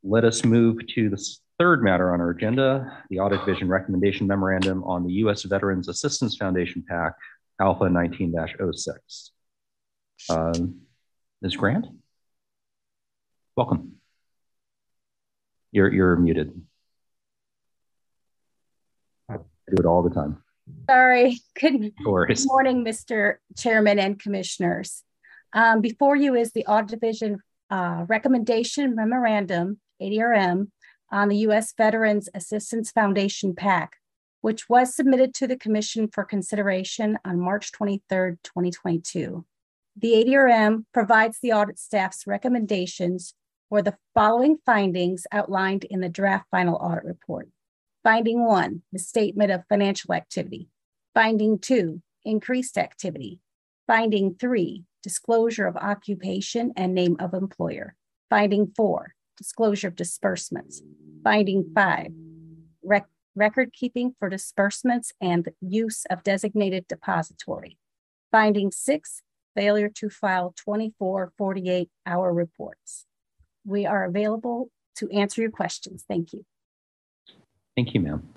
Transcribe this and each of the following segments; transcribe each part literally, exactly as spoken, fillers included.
Let us move to the third matter on our agenda, the Audit Division Recommendation Memorandum on the U S Veterans Assistance Foundation PAC, Alpha nineteen dash oh six. Um, Miz Grant, welcome. You're, you're muted. I do it all the time. Sorry. Good morning, Mister Chairman and Commissioners. Um, before you is the Audit Division uh, Recommendation Memorandum, A D R M, on the U S Veterans Assistance Foundation PAC, which was submitted to the Commission for consideration on March twenty-third, twenty twenty-two. The A D R M provides the audit staff's recommendations for the following findings outlined in the draft final audit report. Finding one, the statement of financial activity. Finding two, increased activity. Finding three, disclosure of occupation and name of employer. Finding four, disclosure of disbursements. Finding five, rec record keeping for disbursements and use of designated depository. Finding six, failure to file twenty-four, forty-eight hour reports. We are available to answer your questions. Thank you. Thank you, ma'am.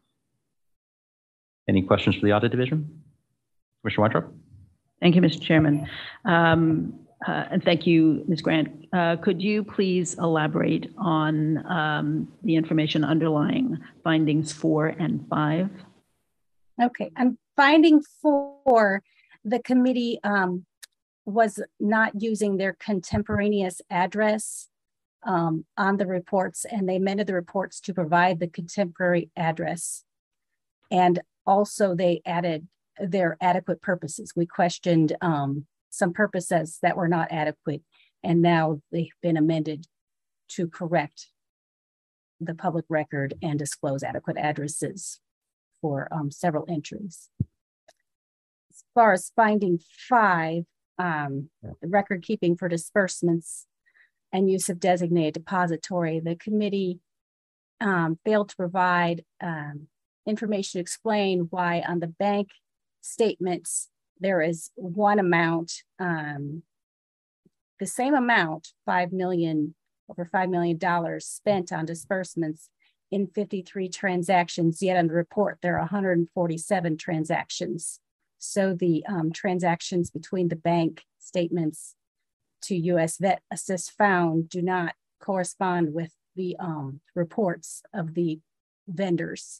Any questions for the Audit Division? Commissioner Weintraub? Thank you, Mister Chairman. Um, uh, and thank you, Miz Grant. Uh, could you please elaborate on um, the information underlying findings four and five? Okay, I'm finding four, the committee um, was not using their contemporaneous address um, on the reports, and they amended the reports to provide the contemporary address. And also they added their adequate purposes. We questioned um, some purposes that were not adequate, and now they've been amended to correct the public record and disclose adequate addresses for um, several entries. As far as finding five, um, the record keeping for disbursements and use of designated depository, the committee um, failed to provide um, information to explain why on the bank statements there is one amount, um, the same amount, five million, over five million dollars spent on disbursements in fifty-three transactions, yet on the report there are one hundred forty-seven transactions. So the um, transactions between the bank statements to U S Vet Assist Found do not correspond with the um, reports of the vendors.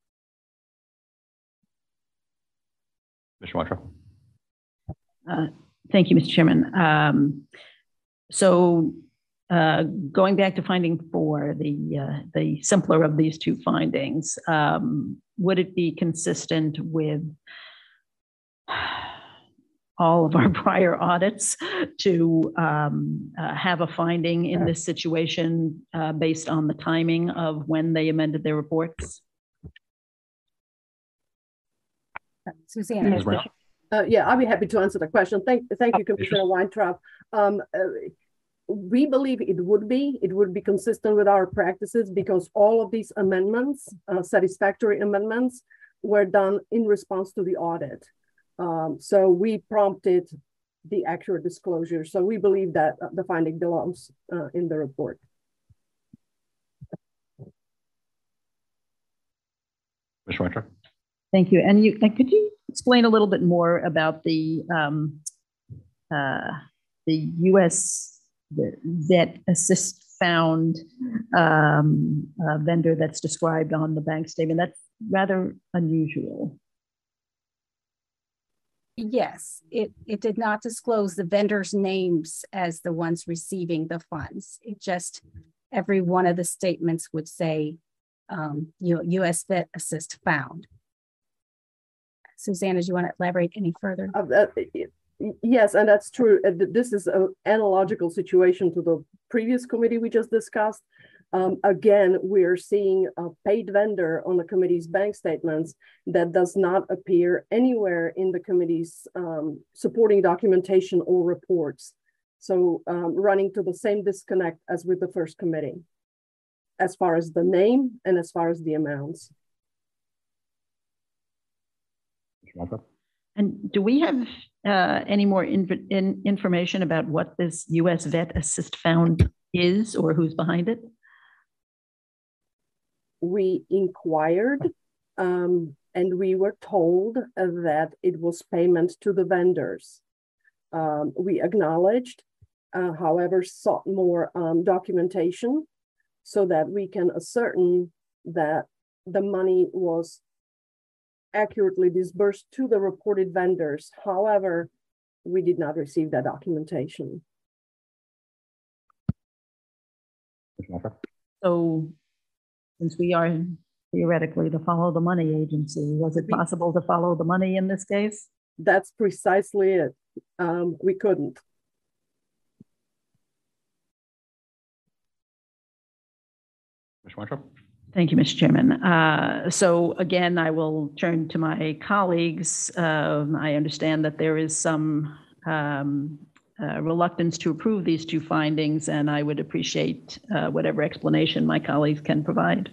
Mister Weintraub? Uh, thank you, Mister Chairman. Um, so uh, going back to finding four, the, uh, the simpler of these two findings, um, would it be consistent with all of our prior audits to um, uh, have a finding in this situation uh, based on the timing of when they amended their reports? Susanna. Uh, yeah, I'll be happy to answer the question. Thank, thank you, Commissioner Weintraub. Um, uh, we believe it would be, it would be consistent with our practices because all of these amendments, uh, satisfactory amendments, were done in response to the audit. Um, so we prompted the accurate disclosure. So we believe that uh, the finding belongs uh, in the report. Mister Weintraub? Thank you. And you, and could you explain a little bit more about the um, uh, the U S Vet Assist Found um, uh, vendor that's described on the bank statement? That's rather unusual. Yes, it, it did not disclose the vendors' names as the ones receiving the funds. It just, every one of the statements would say um, U S Vet Assist Found. Susanna, do you want to elaborate any further? Uh, uh, yes, and that's true. Uh, this is an analogical situation to the previous committee we just discussed. Um, again, we're seeing a paid vendor on the committee's bank statements that does not appear anywhere in the committee's um, supporting documentation or reports. So um, running to the same disconnect as with the first committee, as far as the name and as far as the amounts. And do we have uh, any more inf in information about what this U S Vet Assist Found is or who's behind it? we inquired um, and we were told uh, that it was payment to the vendors. Um, we acknowledged, uh, however, sought more um, documentation so that we can ascertain that the money was accurately disbursed to the reported vendors. However, we did not receive that documentation. So since we are theoretically to follow the money agency, was it possible to follow the money in this case? That's precisely it. Um, we couldn't. Miz Weintraub? Thank you, Mister Chairman. Uh, so again, I will turn to my colleagues. Um, I understand that there is some um, uh, reluctance to approve these two findings, and I would appreciate uh, whatever explanation my colleagues can provide.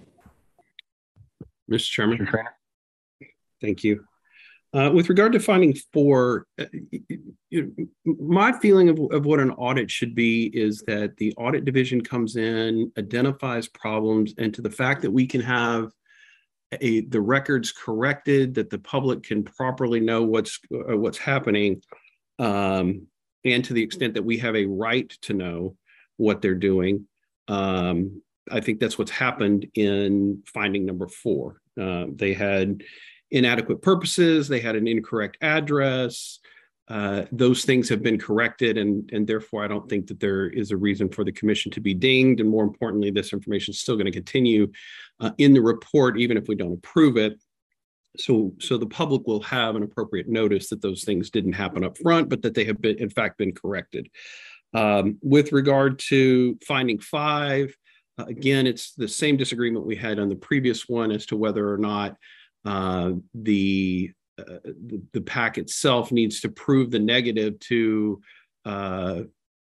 Mister Chairman. Mister Trainer? Thank you. Uh, with regard to finding four, uh, you know, my feeling of, of what an audit should be is that the audit division comes in, identifies problems, and to the fact that we can have a, the records corrected, that the public can properly know what's, uh, what's happening, um, and to the extent that we have a right to know what they're doing. Um, I think that's what's happened in finding number four. Uh, they had inadequate purposes, they had an incorrect address. Uh, those things have been corrected, and, and therefore I don't think that there is a reason for the commission to be dinged. And more importantly, this information is still going to continue uh, in the report, even if we don't approve it. So, so the public will have an appropriate notice that those things didn't happen up front, but that they have been, in fact, been corrected. Um, with regard to finding five, uh, again, it's the same disagreement we had on the previous one as to whether or not Uh, the, uh, the the PAC itself needs to prove the negative to uh,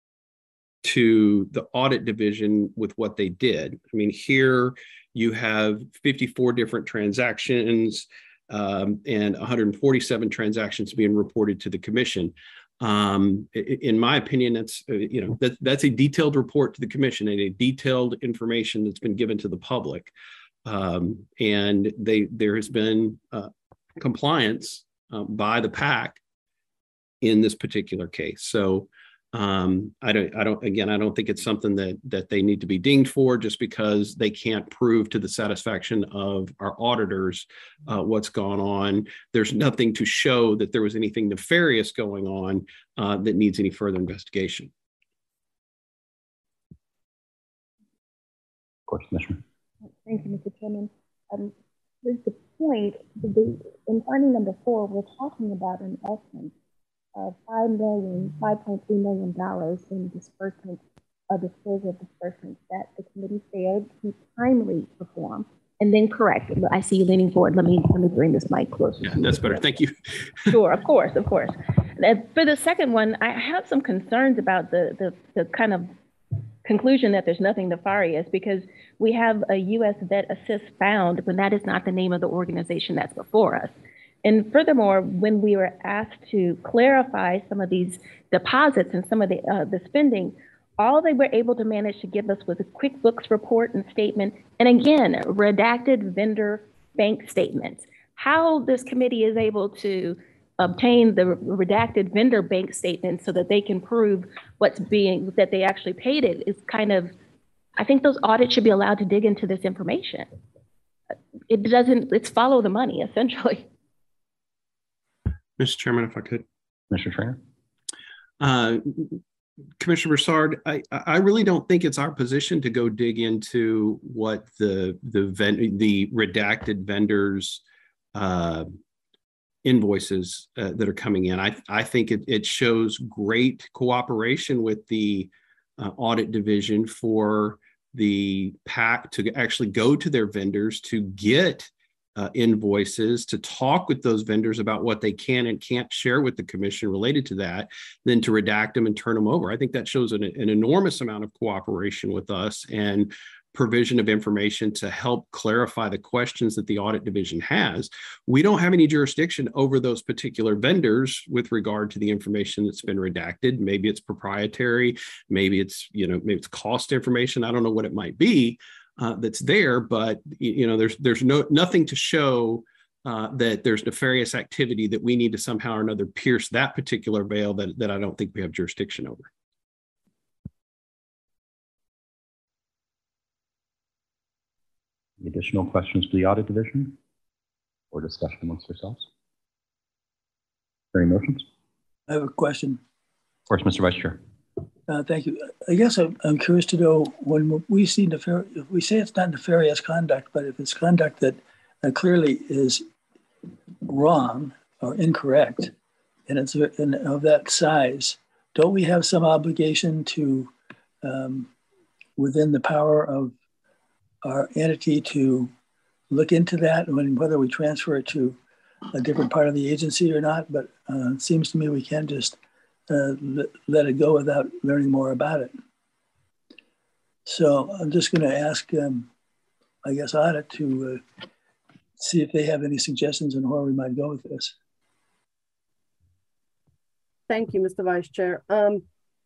to the audit division with what they did. I mean, here you have fifty-four different transactions um, and one hundred forty-seven transactions being reported to the commission. Um, in my opinion, that's uh, you know that that's a detailed report to the commission and a detailed information that's been given to the public. Um, and they there has been uh, compliance uh, by the PAC in this particular case. So um, I don't I don't again I don't think it's something that that they need to be dinged for just because they can't prove to the satisfaction of our auditors uh, what's gone on. There's nothing to show that there was anything nefarious going on uh, that needs any further investigation. Of course, Commissioner. Thank you, Mister Chairman. Um, there's the point, the, in finding number four, we're talking about an estimate of five million, five point three million dollars in disbursements, a disclosure of disbursements that the committee failed to timely perform and then correct. I see you leaning forward. Let me let me bring this mic closer. Yeah, that's better. Thank you. Sure, of course, of course. And for the second one, I have some concerns about the the, the kind of conclusion that there's nothing nefarious, because we have a U S Vet Assist found, but that is not the name of the organization that's before us. And furthermore, when we were asked to clarify some of these deposits and some of the uh, the spending, all they were able to manage to give us was a QuickBooks report and statement, and again, redacted vendor bank statements. How this committee is able to obtain the redacted vendor bank statements so that they can prove what's being, that they actually paid it, is kind of, I think those audits should be allowed to dig into this information. It doesn't, it's follow the money, essentially. Mister Chairman, if I could. Mister Trainer? Uh, Commissioner Broussard, I, I really don't think it's our position to go dig into what the the, ven the redacted vendors uh, invoices uh, that are coming in. I, I think it, it shows great cooperation with the uh, audit division for the PAC to actually go to their vendors to get uh, invoices, to talk with those vendors about what they can and can't share with the commission related to that, then to redact them and turn them over. I think that shows an, an enormous amount of cooperation with us and provision of information to help clarify the questions that the audit division has. We don't have any jurisdiction over those particular vendors with regard to the information that's been redacted. Maybe it's proprietary, maybe it's, you know, maybe it's cost information. I don't know what it might be. uh, that's there, but you know, there's there's no nothing to show uh, that there's nefarious activity that we need to somehow or another pierce that particular veil that, that I don't think we have jurisdiction over. Any additional questions for the audit division or discussion amongst yourselves? Any motions? I have a question. Of course, Mister Vice Chair. Uh, thank you. I guess I'm, I'm curious to know when we see nefarious, if we say it's not nefarious conduct, but if it's conduct that uh, clearly is wrong or incorrect, and it's in, of that size, don't we have some obligation to, um, within the power of our entity, to look into that, when whether we transfer it to a different part of the agency or not? But uh, it seems to me we can't just uh, let, let it go without learning more about it. So I'm just going to ask, um, I guess, Audit to uh, see if they have any suggestions on where we might go with this. Thank you, Mister Vice Chair. Um,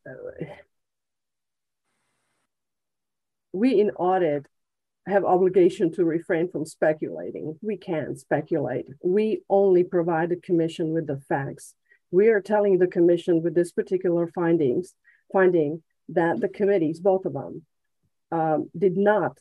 we in audit have obligation to refrain from speculating. We can't speculate. We only provide the commission with the facts. We are telling the commission with this particular findings, finding that the committees, both of them, um, did not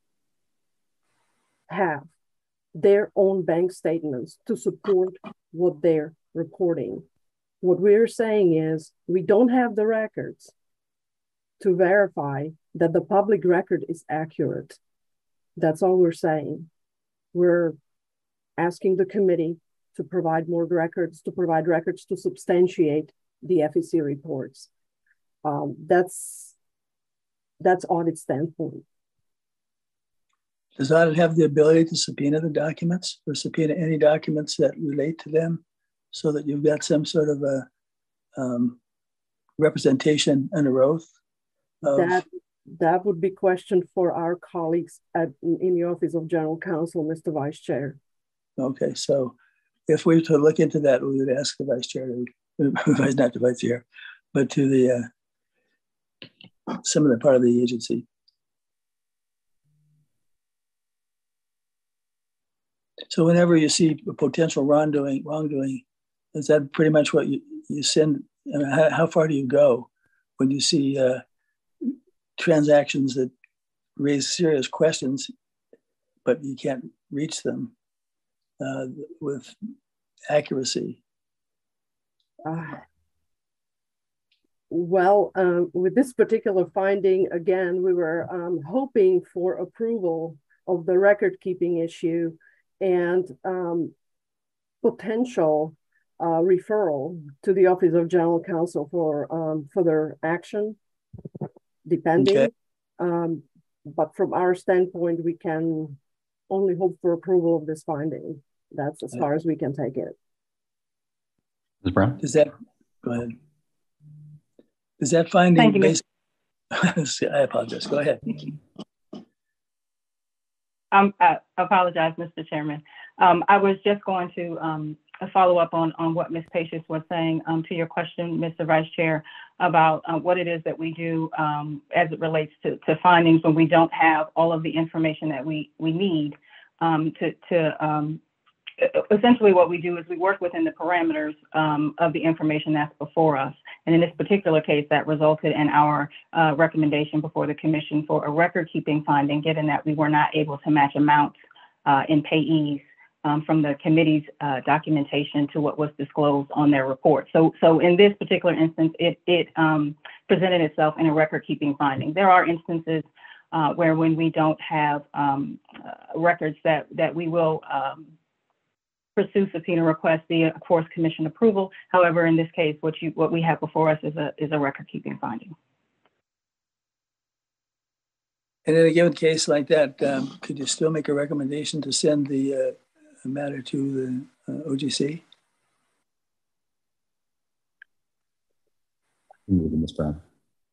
have their own bank statements to support what they're reporting. What we're saying is we don't have the records to verify that the public record is accurate. That's all we're saying. We're asking the committee to provide more records, to provide records to substantiate the F E C reports. Um, that's, that's audit standpoint. Does audit have the ability to subpoena the documents or subpoena any documents that relate to them so that you've got some sort of a um, representation under oath? Of, that, that would be questioned for our colleagues at, in the Office of General Counsel, Mister Vice Chair. Okay, so if we were to look into that, we would ask the Vice Chair, to, not the Vice Chair, but to the uh, some of the part of the agency. So whenever you see a potential wrongdoing, wrongdoing, is that pretty much what you, you send? I mean, how, how far do you go when you see uh, transactions that raise serious questions, but you can't reach them uh, with accuracy? Uh, well, um, with this particular finding, again, we were um, hoping for approval of the record-keeping issue and um, potential uh, referral to the Office of General Counsel for um, further action, depending. Okay. Um, but from our standpoint, we can only hope for approval of this finding. That's as far as we can take it. Miz Brown? Does that, go ahead. Does that finding, based, I apologize, go ahead. Um, I apologize, Mister Chairman. Um, I was just going to um, follow up on, on what Miz Pacious was saying um, to your question, Mister Vice Chair, about uh, what it is that we do um, as it relates to, to findings when we don't have all of the information that we, we need um, to, to um, essentially what we do is we work within the parameters um, of the information that's before us. And in this particular case, that resulted in our uh, recommendation before the commission for a record-keeping finding, given that we were not able to match amounts uh, in payees um, from the committee's uh, documentation to what was disclosed on their report. So, so in this particular instance, it, it um, presented itself in a record-keeping finding. There are instances uh, where when we don't have um, uh, records that, that we will um, pursue subpoena requests via, of course, commission approval. However, in this case, what you what we have before us is a is a record-keeping finding. And in a given case like that, um, could you still make a recommendation to send the uh, matter to the uh, O G C? Miz Brown.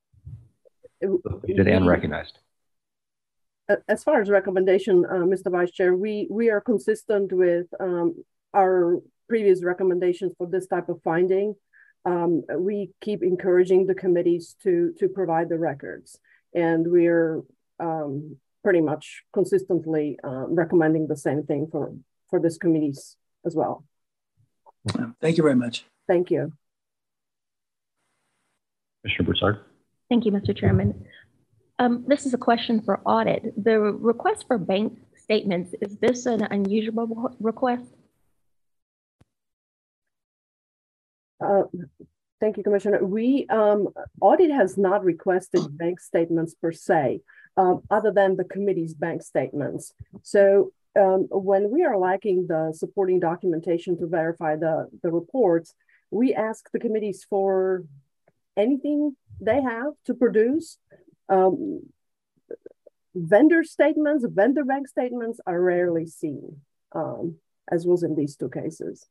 Did and recognized. As far as recommendation, uh, Mister Vice Chair, we, we are consistent with um, our previous recommendations for this type of finding. Um, we keep encouraging the committees to, to provide the records. And we're um, pretty much consistently uh, recommending the same thing for, for this committees as well. Thank you very much. Thank you. Commissioner Broussard. Thank you, Mister Chairman. Um, this is a question for audit. The request for bank statements, is this an unusual request? Uh, thank you, Commissioner. We, um, audit has not requested bank statements per se, um, other than the committee's bank statements. So um, when we are lacking the supporting documentation to verify the, the reports, we ask the committees for anything they have to produce. Um, vendor statements, vendor bank statements are rarely seen, um, as was in these two cases.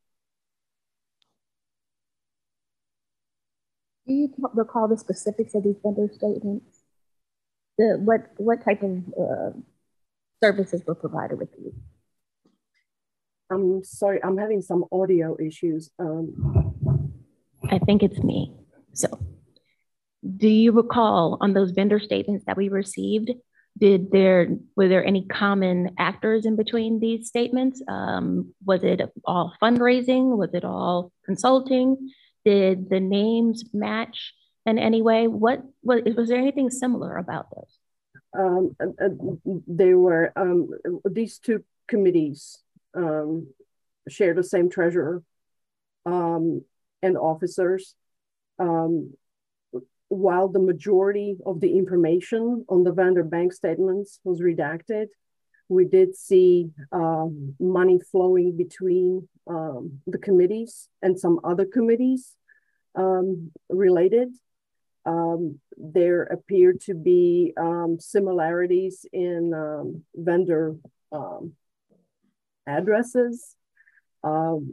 Do you recall the specifics of these vendor statements? The, what, what type of uh, services were provided with these? I'm sorry, I'm having some audio issues. Um, I think it's me. So, do you recall on those vendor statements that we received, did there, were there any common actors in between these statements? Um, was it all fundraising? Was it all consulting? Did the names match in any way? What was, was there anything similar about those? Um, uh, they were, um, these two committees um, share the same treasurer um, and officers. Um, while the majority of the information on the vendor bank statements was redacted, we did see um, money flowing between um, the committees and some other committees um, related. Um, there appeared to be um, similarities in um, vendor um, addresses. Um,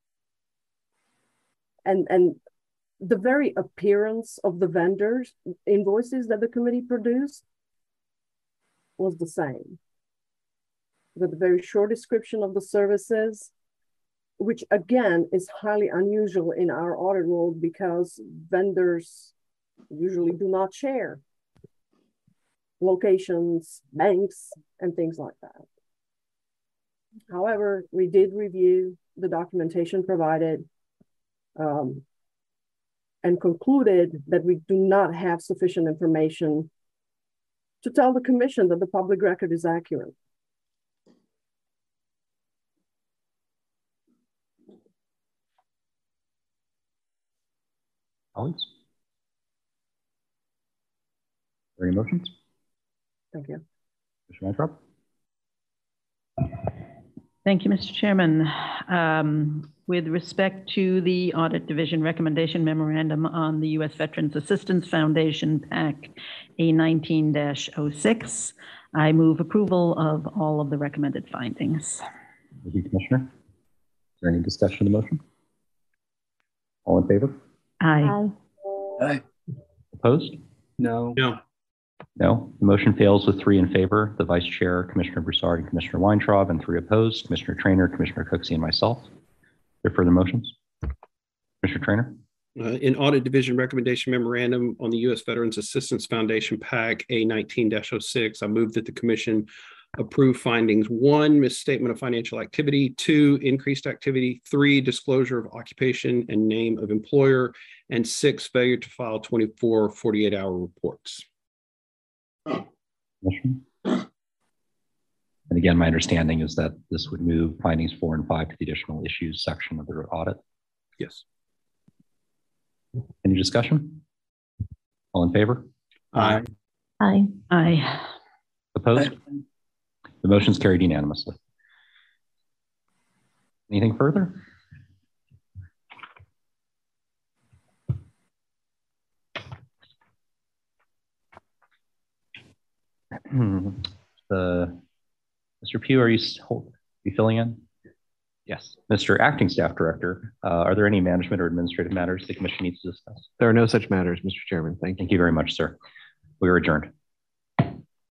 and, and the very appearance of the vendors' invoices that the committee produced was the same. With a very short description of the services, which again is highly unusual in our audit world because vendors usually do not share locations, banks, and things like that. However, we did review the documentation provided um, and concluded that we do not have sufficient information to tell the commission that the public record is accurate. Colleagues? Are there any motions? Thank you. Commissioner Weintraub? Thank you, Mister Chairman. Um, with respect to the Audit Division Recommendation Memorandum on the U S Veterans Assistance Foundation PAC A nineteen dash oh six, I move approval of all of the recommended findings. Thank you, Commissioner. Is there any discussion of the motion? All in favor? Aye. Aye. Opposed? No. No. No. The motion fails with three in favor, the Vice Chair, Commissioner Broussard, and Commissioner Weintraub, and three opposed, Commissioner Trainer, Commissioner Cooksey, and myself. Are there further motions? Commissioner Trainer? Uh, in Audit Division Recommendation Memorandum on the U S Veterans Assistance Foundation PAC A nineteen dash oh six, I move that the Commission approve findings: one, misstatement of financial activity; two, increased activity; three, disclosure of occupation and name of employer; and six, failure to file twenty-four, forty-eight hour reports. Commissioner? And again, my understanding is that this would move findings four and five to the additional issues section of the audit. Yes. Any discussion? All in favor? Aye. Aye. Aye. Opposed? Aye. The motion's carried unanimously. Anything further? The Mister Pugh, are you, are you filling in? Yes. Mister Acting Staff Director, uh, are there any management or administrative matters the Commission needs to discuss? There are no such matters, Mister Chairman. Thank you. Thank you very much, sir. We are adjourned.